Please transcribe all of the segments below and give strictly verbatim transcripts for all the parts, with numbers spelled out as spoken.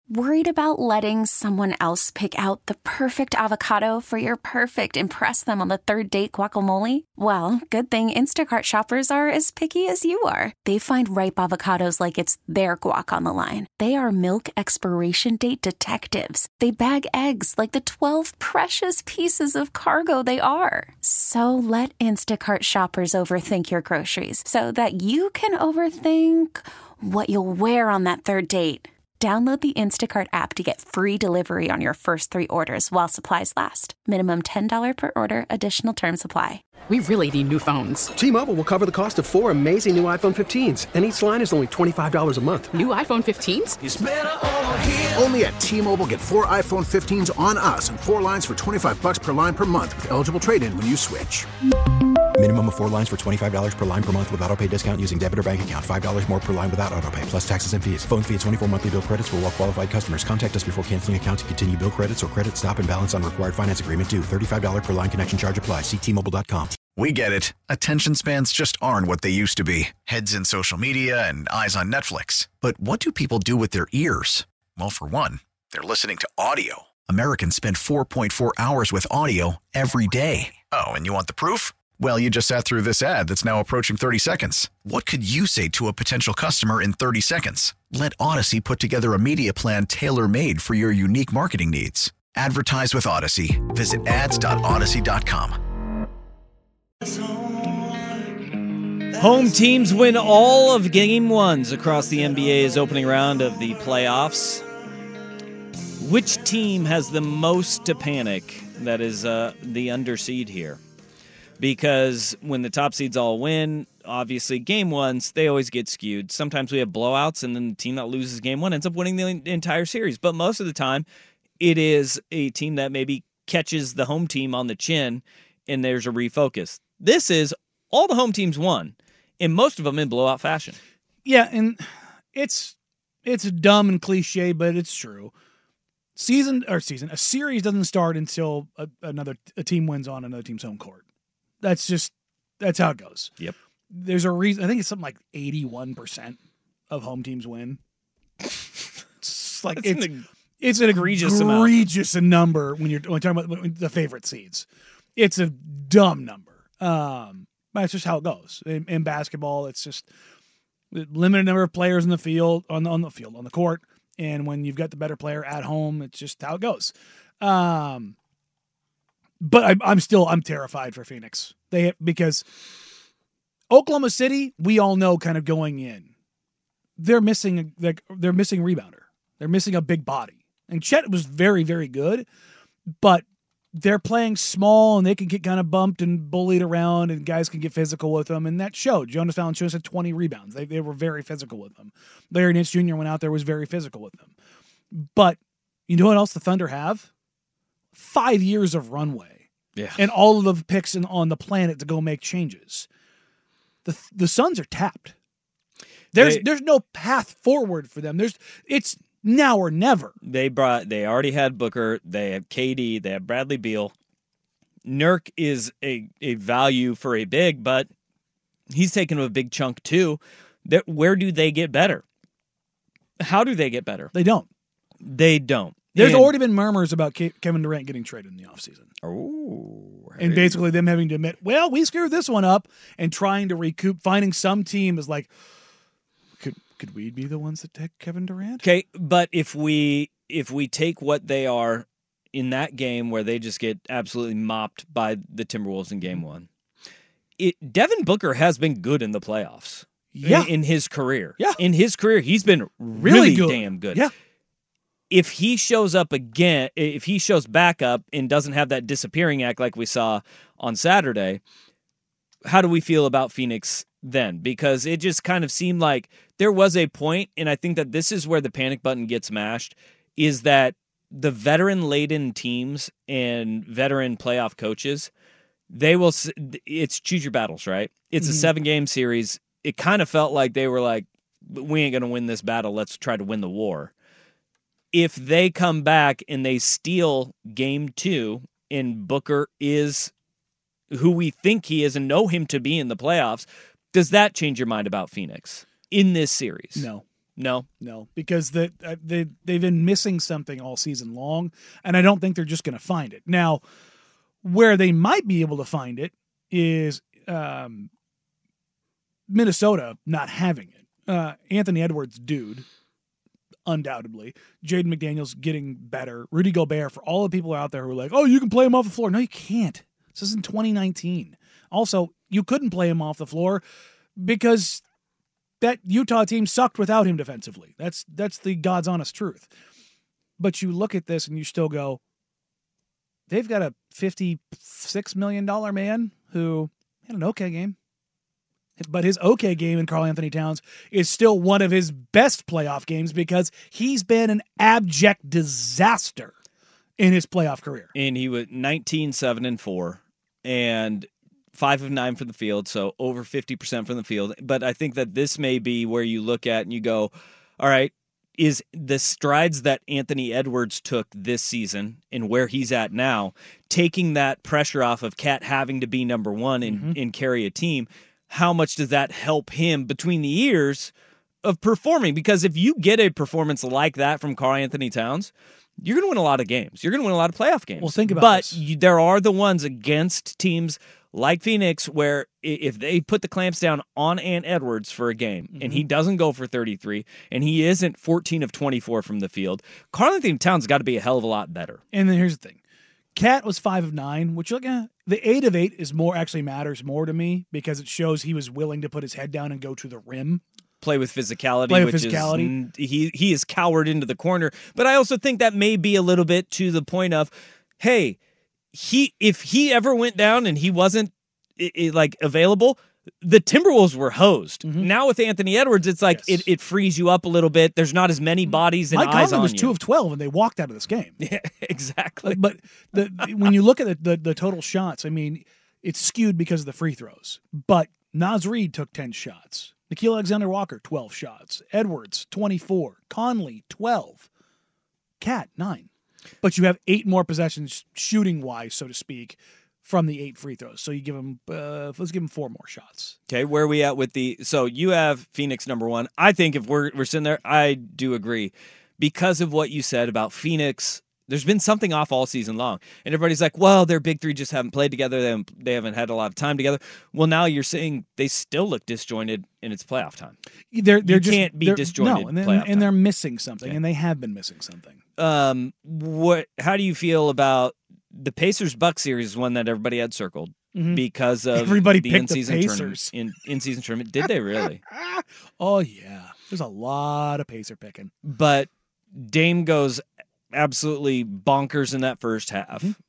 Worried about letting someone else pick out the perfect avocado for your perfect impress them on the third date guacamole? Well, good thing Instacart shoppers are as picky as you are. They find ripe avocados like it's their guac on the line. They are milk expiration date detectives. They bag eggs like the twelve precious pieces of cargo they are. So let Instacart shoppers overthink your groceries so that you can overthink what you'll wear on that third date. Download the Instacart app to get free delivery on your first three orders while supplies last. Minimum ten dollars per order. Additional terms apply. We really need new phones. T-Mobile will cover the cost of four amazing new iPhone fifteens, and each line is only twenty-five dollars a month. New iPhone fifteens? It's better over here. Only at T-Mobile, get four iPhone fifteens on us and four lines for twenty-five dollars per line per month with eligible trade-in when you switch. Minimum of four lines for twenty-five dollars per line per month with autopay discount using debit or bank account. five dollars more per line without autopay, plus taxes and fees. Phone fee at twenty-four monthly bill credits for well-qualified customers. Contact us before canceling account to continue bill credits or credit stop and balance on required finance agreement due. thirty-five dollars per line connection charge applies. See T Mobile dot com. We get it. Attention spans just aren't what they used to be. Heads in social media and eyes on Netflix. But what do people do with their ears? Well, for one, they're listening to audio. Americans spend four point four hours with audio every day. Oh, and you want the proof? Well, you just sat through this ad that's now approaching thirty seconds. What could you say to a potential customer in thirty seconds? Let Odyssey put together a media plan tailor-made for your unique marketing needs. Advertise with Odyssey. Visit ads dot odyssey dot com. Home teams win all of game ones across the N B A's opening round of the playoffs. Which team has the most to panic that is uh, the underseed here? Because when the top seeds all win, obviously game ones, they always get skewed. Sometimes we have blowouts, and then the team that loses game one ends up winning the entire series. But most of the time, it is a team that maybe catches the home team on the chin, and there's a refocus. This is all the home teams won, and most of them in blowout fashion. Yeah, and it's it's dumb and cliche, but it's true. Season or season, a series doesn't start until a, another a team wins on another team's home court. That's just, that's how it goes. Yep. There's a reason. I think it's something like eighty-one percent of home teams win. It's like, That's it's, an, it's an egregious egregious number when you're, when you're talking about the favorite seeds. It's a dumb number. Um, but it's just how it goes. In, in basketball, it's just limited number of players in the field, on the, on the field, on the court. And when you've got the better player at home, it's just how it goes. Um, But I, I'm still I'm terrified for Phoenix. They because Oklahoma City, we all know, kind of going in, they're missing like they're missing a rebounder. They're missing a big body. And Chet was very very good, but they're playing small and they can get kind of bumped and bullied around, and guys can get physical with them, and that showed. Jonas Valanciunas had twenty rebounds. They they were very physical with them. Larry Nance Junior went out there, was very physical with them. But you know what else the Thunder have? Five years of runway, yeah, and all of the picks in, on the planet to go make changes. The the Suns are tapped. There's they, there's no path forward for them. There's it's now or never. They brought they already had Booker. They have K D. They have Bradley Beal. Nurk is a, a value for a big, but he's taken a big chunk too. That where do they get better? How do they get better? They don't. They don't. There's and, already been murmurs about Kevin Durant getting traded in the offseason. Oh. And basically them having to admit, well, we screwed this one up, and trying to recoup, finding some team is like, could could we be the ones that take Kevin Durant? Okay, but if we if we take what they are in that game where they just get absolutely mopped by the Timberwolves in game one, it Devin Booker has been good in the playoffs. Yeah. In, in his career. Yeah. In his career, he's been really, really good. damn good. Yeah. If he shows up again, if he shows back up and doesn't have that disappearing act like we saw on Saturday, how do we feel about Phoenix then? Because it just kind of seemed like there was a point, and I think that this is where the panic button gets mashed, is that the veteran-laden teams and veteran playoff coaches, they will, it's choose your battles, right? It's mm-hmm. a seven-game series. It kind of felt like they were like, we ain't going to win this battle. Let's try to win the war. If they come back and they steal game two and Booker is who we think he is and know him to be in the playoffs, does that change your mind about Phoenix in this series? No. No. No, because the, uh, they, they've been missing something all season long, and I don't think they're just going to find it. Now, where they might be able to find it is um, Minnesota not having it. Uh, Anthony Edwards, dude, undoubtedly. Jaden McDaniels getting better. Rudy Gobert, for all the people out there who are like, oh, you can play him off the floor. No, you can't. This is in twenty nineteen. Also, you couldn't play him off the floor because that Utah team sucked without him defensively. That's that's the God's honest truth. But you look at this and you still go, they've got a fifty-six million dollars man who had an okay game. But his okay game in Karl Anthony Towns is still one of his best playoff games because he's been an abject disaster in his playoff career. And he was nineteen, seven, and four, and five of nine from the field, so over fifty percent from the field. But I think that this may be where you look at and you go, all right, is the strides that Anthony Edwards took this season and where he's at now, taking that pressure off of Cat having to be number one and, mm-hmm. and carry a team, how much does that help him between the ears of performing? Because if you get a performance like that from Karl Anthony Towns, you're going to win a lot of games. You're going to win a lot of playoff games. Well, think about but this. You, there are the ones against teams like Phoenix where if they put the clamps down on Ant Edwards for a game mm-hmm. and he doesn't go for thirty-three and he isn't fourteen of twenty-four from the field, Karl Anthony Towns got to be a hell of a lot better. And then here's the thing. Cat was five of nine, which like, eh, the eight of eight is more actually matters more to me because it shows he was willing to put his head down and go to the rim. Play with physicality, Play with which physicality. is he he is cowered into the corner. But I also think that may be a little bit to the point of, hey, he if he ever went down and he wasn't it, it, like available, the Timberwolves were hosed. Mm-hmm. Now with Anthony Edwards, it's like yes. it, it frees you up a little bit. There's not as many bodies and Mike eyes Conley on was you. two of twelve and they walked out of this game. Yeah, exactly. But the, when you look at the, the the total shots, I mean, it's skewed because of the free throws. But Naz Reid took ten shots. Nickeil Alexander-Walker, twelve shots. Edwards, twenty-four. Conley, twelve. Cat, nine. But you have eight more possessions shooting-wise, so to speak, from the eight free throws. So you give him, uh, let's give him four more shots. Okay, where are we at with the, so you have Phoenix number one. I think if we're we're sitting there, I do agree. Because of what you said about Phoenix, there's been something off all season long. And everybody's like, well, their big three just haven't played together. They haven't, they haven't had a lot of time together. Well, now you're saying they still look disjointed and it's playoff time. They're, they're you just, can't be disjointed. No, and, playoff and they're time. missing something, okay. And they have been missing something. Um, what? How do you feel about the Pacers-Bucks series is one that everybody had circled mm-hmm. because of everybody the picked in-season the tournament. In, in-season tournament. Did they really? Oh, yeah. There's a lot of Pacer picking. But Dame goes absolutely bonkers in that first half. Mm-hmm.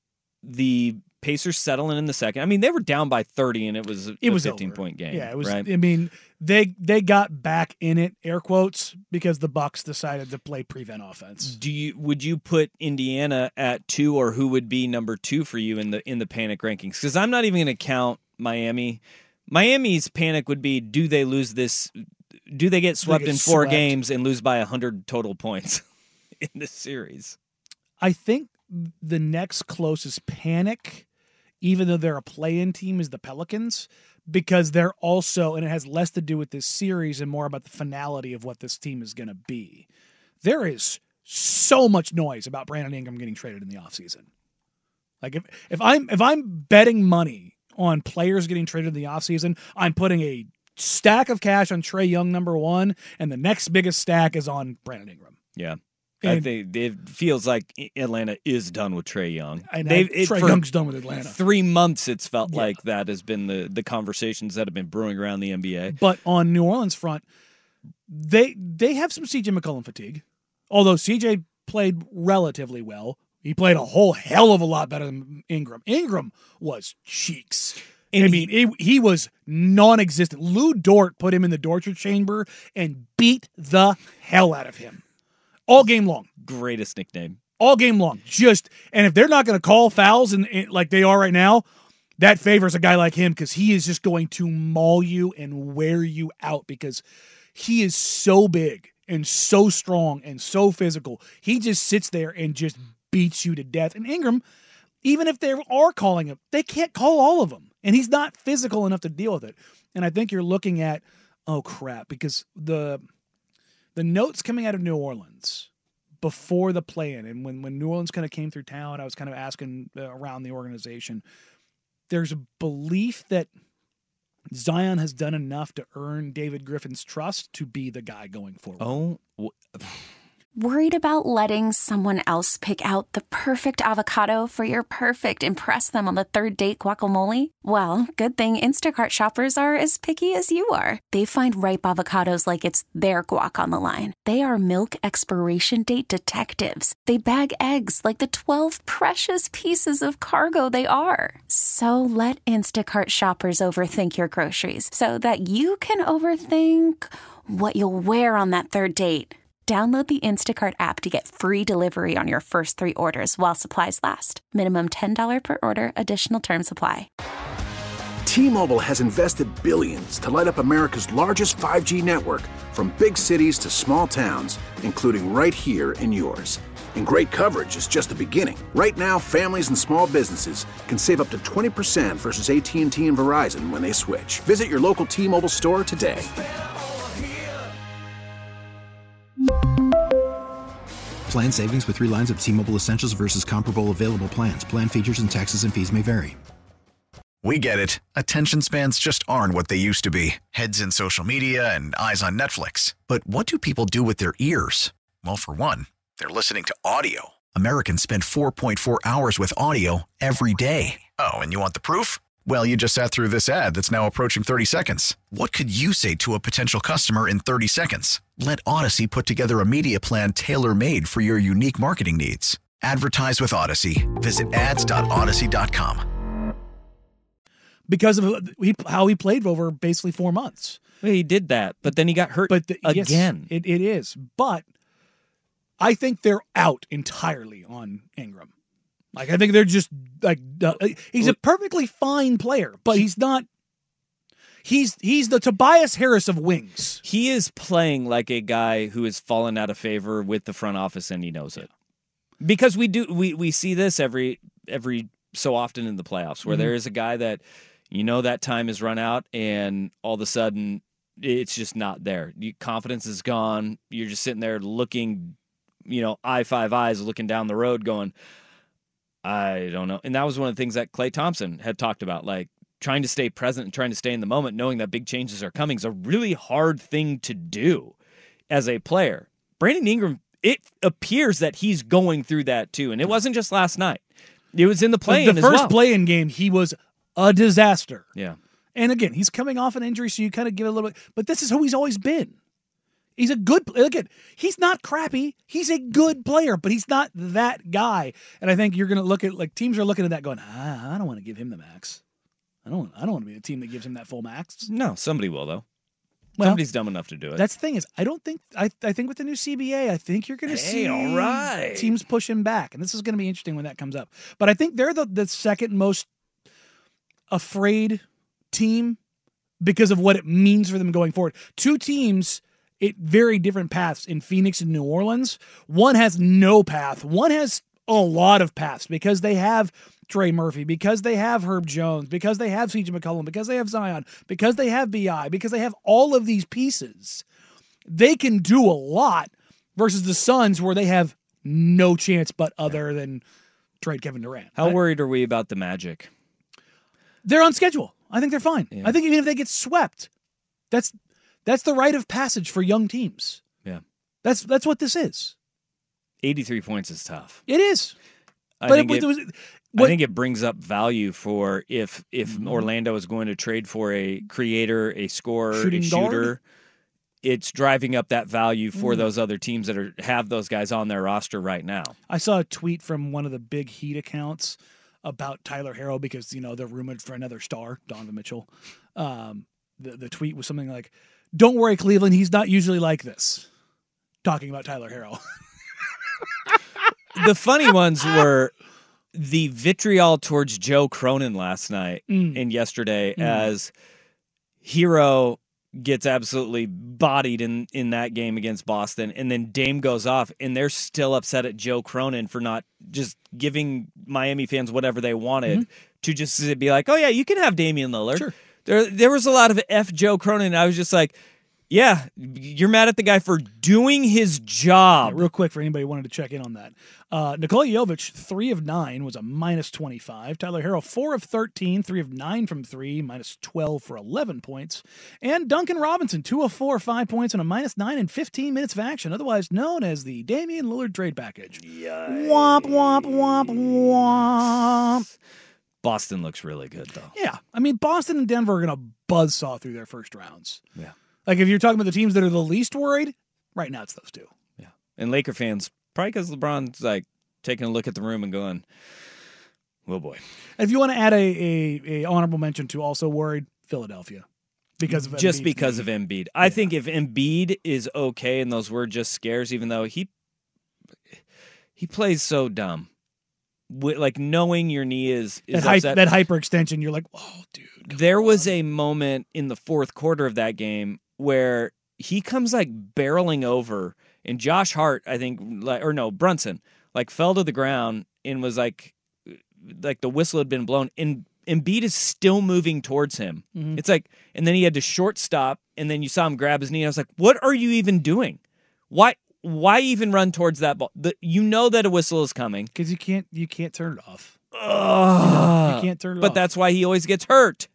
The Pacers settling in the second. I mean, they were down by thirty, and it was a, it was a fifteen-point game. Yeah, it was. Right? I mean, they they got back in it, air quotes, because the Bucks decided to play prevent offense. Do you would you put Indiana at two, or who would be number two for you in the in the panic rankings? Because I'm not even going to count Miami. Miami's panic would be: do they lose this? Do they get swept they get in four swept. games and lose by a hundred total points in this series? I think the next closest panic, even though they're a play-in team, is the Pelicans, because they're also, and it has less to do with this series and more about the finality of what this team is going to be. There is so much noise about Brandon Ingram getting traded in the offseason. Like if, if I'm if I'm betting money on players getting traded in the offseason, I'm putting a stack of cash on Trae Young, number one, and the next biggest stack is on Brandon Ingram. Yeah. And I think it feels like Atlanta is done with Trae Young. I know. Trae Young's done with Atlanta. Three months it's felt yeah. like that has been the, the conversations that have been brewing around the N B A. But on New Orleans front, they they have some C J McCollum fatigue. Although C J played relatively well. He played a whole hell of a lot better than Ingram. Ingram was cheeks. And I mean, he, he was non-existent. Lou Dort put him in the torture chamber and beat the hell out of him. All game long. Greatest nickname. All game long. Just, and if they're not going to call fouls and like they are right now, that favors a guy like him because he is just going to maul you and wear you out because he is so big and so strong and so physical. He just sits there and just beats you to death. And Ingram, even if they are calling him, they can't call all of them. And he's not physical enough to deal with it. And I think you're looking at, oh crap, because the the notes coming out of New Orleans before the play-in, and when, when New Orleans kind of came through town, I was kind of asking uh, around the organization, there's a belief that Zion has done enough to earn David Griffin's trust to be the guy going forward. Oh, w- Worried about letting someone else pick out the perfect avocado for your perfect impress them on the third date guacamole? Well, good thing Instacart shoppers are as picky as you are. They find ripe avocados like it's their guac on the line. They are milk expiration date detectives. They bag eggs like the twelve precious pieces of cargo they are. So let Instacart shoppers overthink your groceries so that you can overthink what you'll wear on that third date. Download the Instacart app to get free delivery on your first three orders while supplies last. Minimum ten dollars per order. Additional terms apply. T-Mobile has invested billions to light up America's largest five G network, from big cities to small towns, including right here in yours. And great coverage is just the beginning. Right now, families and small businesses can save up to twenty percent versus A T and T and Verizon when they switch. Visit your local T-Mobile store today. Plan savings with three lines of T-Mobile Essentials versus comparable available plans. Plan features and taxes and fees may vary. We get it. Attention spans just aren't what they used to be. Heads in social media and eyes on Netflix. But what do people do with their ears? Well, for one, they're listening to audio. Americans spend four point four hours with audio every day. Oh, and you want the proof? Well, you just sat through this ad that's now approaching thirty seconds. What could you say to a potential customer in thirty seconds? Let Odyssey put together a media plan tailor-made for your unique marketing needs. Advertise with Odyssey. Visit ads dot odyssey dot com. Because of he, how he played over basically four months. Well, he did that, but then he got hurt but the, again. Yes, it, it is. But I think they're out entirely on Ingram. Like, I think they're just like uh, he's a perfectly fine player, but he's not. He's he's the Tobias Harris of wings. He is playing like a guy who has fallen out of favor with the front office, and he knows it. Because we do we, we see this every every so often in the playoffs, where mm-hmm. there is a guy that you know that time is run out, and all of a sudden it's just not there. You, confidence is gone. You're just sitting there looking, you know, eye five eyes, looking down the road, going, I don't know. And that was one of the things that Klay Thompson had talked about, like trying to stay present and trying to stay in the moment, knowing that big changes are coming is a really hard thing to do as a player. Brandon Ingram, it appears that he's going through that too. And it wasn't just last night. It was in the play-in The as first well. play-in game, he was a disaster. Yeah. And again, he's coming off an injury, so you kind of give it a little bit. But this is who he's always been. He's a good player. Again, he's not crappy. He's a good player, but he's not that guy. And I think you're going to look at, like, teams are looking at that going, ah, I don't want to give him the max. I don't. I don't want to be a team that gives him that full max. No, somebody will though. Well, Somebody's dumb enough to do it. That's the thing is, I don't think. I I think with the new C B A, I think you're going to Hey, see all right. teams push him back, and this is going to be interesting when that comes up. But I think they're the the second most afraid team because of what it means for them going forward. Two teams at very different paths in Phoenix and New Orleans. One has no path. One has a lot of paths because they have Trey Murphy, because they have Herb Jones, because they have C J McCollum, because they have Zion, because they have B I, because they have all of these pieces. They can do a lot versus the Suns where they have no chance but other than trade Kevin Durant. How I, worried are we about the Magic? They're on schedule. I think they're fine. Yeah. I think even if they get swept, that's that's the rite of passage for young teams. Yeah. That's that's what this is. eighty-three points is tough. It is. I but think it, it, was, I what, think it brings up value for if if Mm-hmm. Orlando is going to trade for a creator, a scorer, Shooting a shooter. guard? It's driving up that value for Mm. those other teams that are have those guys on their roster right now. I saw a tweet from one of the big Heat accounts about Tyler Herro because, you know, they're rumored for another star, Donovan Mitchell. Um, the, the tweet was something like, don't worry, Cleveland, he's not usually like this. Talking about Tyler Herro. The funny ones were the vitriol towards Joe Cronin last night Mm. and yesterday Mm. as Hero gets absolutely bodied in, in that game against Boston, and then Dame goes off, and they're still upset at Joe Cronin for not just giving Miami fans whatever they wanted mm-hmm. to just be like, oh, yeah, you can have Damian Lillard. Sure. There, there was a lot of F Joe Cronin, and I was just like, Yeah, you're mad at the guy for doing his job. Yeah, real quick for anybody who wanted to check in on that. Uh, Nikola Jovic, three of nine, was a minus twenty-five. Tyler Herro, four of thirteen, three of nine from three, minus twelve for eleven points. And Duncan Robinson, two of four, five points, and a minus nine in fifteen minutes of action, otherwise known as the Damian Lillard trade package. Yikes. Womp, womp, womp, womp. Boston looks really good, though. Yeah. I mean, Boston and Denver are going to buzzsaw through their first rounds. Yeah. Like, if you're talking about the teams that are the least worried, right now it's those two. Yeah. And Laker fans, probably because LeBron's, like, taking a look at the room and going, oh, boy. If you want to add a, a, a honorable mention to also worried, Philadelphia. Because of Just Embiid's because knee. of Embiid. I Yeah. think if Embiid is okay and those were just scares, even though he he plays so dumb. Like, knowing your knee is, is That, hy- upset. that hyperextension, you're like, oh, dude. There was a moment in the fourth quarter of that game where he comes like barreling over, and Josh Hart, I think, like, or no, Brunson, like fell to the ground and was like, like the whistle had been blown, and Embiid is still moving towards him. Mhm. It's like, and then he had to short stop, and then you saw him grab his knee. And I was like, what are you even doing? Why? Why even run towards that ball? The, you know that a whistle is coming because you can't you can't turn it off. Ugh. You can't turn it but off. that's why he always gets hurt.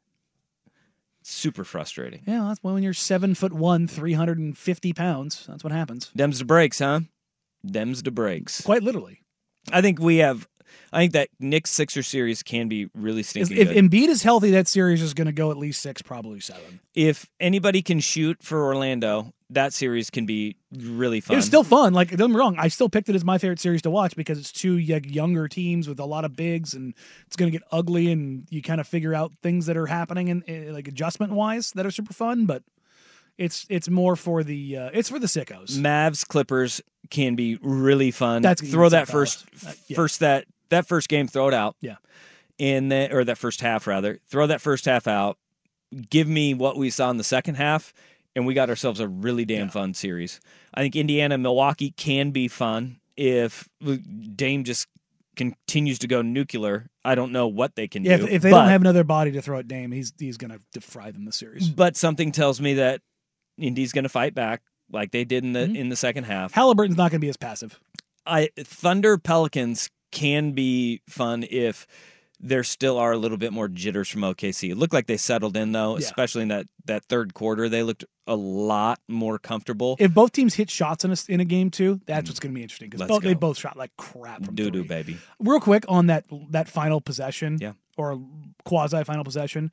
Super frustrating. Yeah, that's why when you're seven foot one, three hundred and fifty pounds, that's what happens. Dems to breaks, huh? Dems to breaks. Quite literally. I think we have. I think that Knicks Sixer series can be really If, stinky if good. Embiid is healthy, that series is going to go at least six, probably seven. If anybody can shoot for Orlando, that series can be really fun. It was still fun. Like, don't get me wrong, I still picked it as my favorite series to watch because it's two y- younger teams with a lot of bigs, and it's going to get ugly, and you kind of figure out things that are happening and uh, like adjustment wise that are super fun. But it's it's more for the uh, it's for the sickos. Mavs Clippers can be really fun. That's gonna throw be that tough. first Uh, yeah. first that that first game, throw it out. Yeah. In the, or that first half rather. Throw that first half out. Give me what we saw in the second half, and we got ourselves a really damn Yeah. fun series. I think Indiana Milwaukee can be fun if Dame just continues to go nuclear. I don't know what they can Yeah, do. if, if they but, don't have another body to throw at Dame, he's he's going to fry them this series. but something tells me that Indy's going to fight back like they did in the Mm-hmm. in the second half. Halliburton's not going to be as passive. I Thunder Pelicans can be fun if there still are a little bit more jitters from O K C. It looked like they settled in though, Yeah. especially in that, that third quarter. They looked a lot more comfortable. If both teams hit shots in a, in a game too, that's what's going to be interesting because Let's both, they go. both shot like crap from Doo doo, three. baby. Real quick on that that final possession, Yeah. or quasi final possession,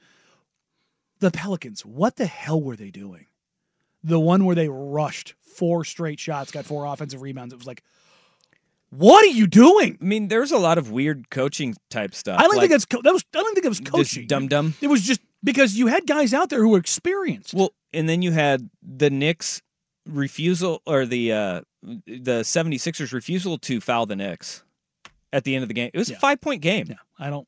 the Pelicans. What the hell were they doing? The one where they rushed four straight shots, got four offensive rebounds. It was like, what are you doing? I mean, there's a lot of weird coaching type stuff. I don't like think that's co- that was. I don't think it was coaching. just dumb dumb. It was just because you had guys out there who were experienced. Well, and then you had the Knicks refusal, or the uh, the 76ers refusal to foul the Knicks at the end of the game. It was Yeah. a five point game. yeah, I don't.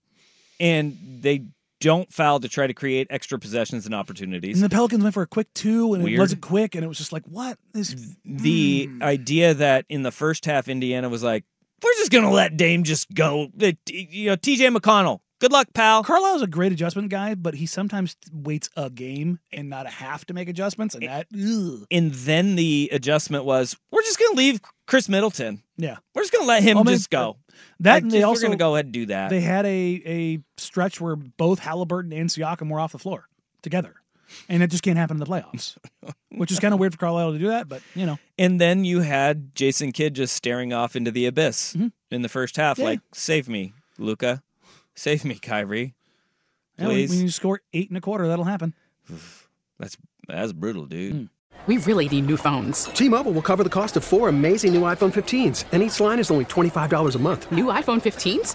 And they don't foul to try to create extra possessions and opportunities. And the Pelicans went for a quick two, and Weird. it wasn't quick, and it was just like, what is the Hmm. idea that in the first half, Indiana was like, we're just going to let Dame just go. Uh, t- You know, T J McConnell, good luck, pal. Carlisle's a great adjustment guy, but he sometimes waits a game and not a half to make adjustments, and that, ugh. And then the adjustment was, we're just going to leave Chris Middleton. yeah. We're just going to let him Oh, man, just go. That Like, and they just- also we're going to go ahead and do that. they had a a stretch where both Halliburton and Siakam were off the floor together, and it just can't happen in the playoffs, which is kind of weird for Carlisle to do that, but you know, And then you had Jason Kidd just staring off into the abyss Mhm. in the first half, Yeah. like, save me, Luka. Save me, Kyrie. yeah, when, Please. when you score eight and a quarter, that'll happen. That's that's brutal, dude. We really need new phones. T-Mobile will cover the cost of four amazing new iPhone fifteens, and each line is only twenty-five dollars a month. New iPhone fifteens?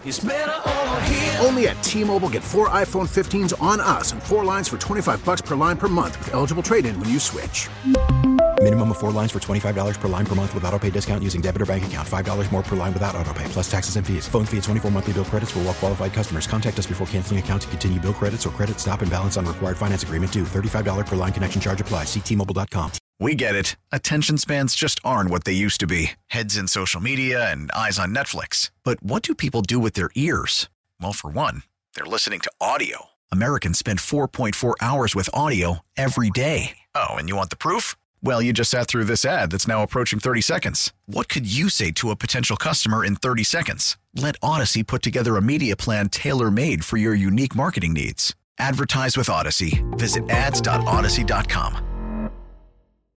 Only at T-Mobile, get four iPhone fifteens on us and four lines for twenty-five bucks per line per month with eligible trade-in when you switch. Minimum of four lines for twenty-five dollars per line per month with autopay discount using debit or bank account. five dollars more per line without autopay, plus taxes and fees. Phone fee at twenty-four monthly bill credits for well-qualified customers. Contact us before canceling account to continue bill credits or credit stop and balance on required finance agreement due. thirty-five dollars per line connection charge applies. See T Mobile dot com. We get it. Attention spans just aren't what they used to be. Heads in social media and eyes on Netflix. But what do people do with their ears? Well, for one, they're listening to audio. Americans spend four point four hours with audio every day. Oh, and you want the proof? Well, you just sat through this ad that's now approaching thirty seconds. What could you say to a potential customer in thirty seconds? Let Odyssey put together a media plan tailor-made for your unique marketing needs. Advertise with Odyssey. Visit ads dot odyssey dot com.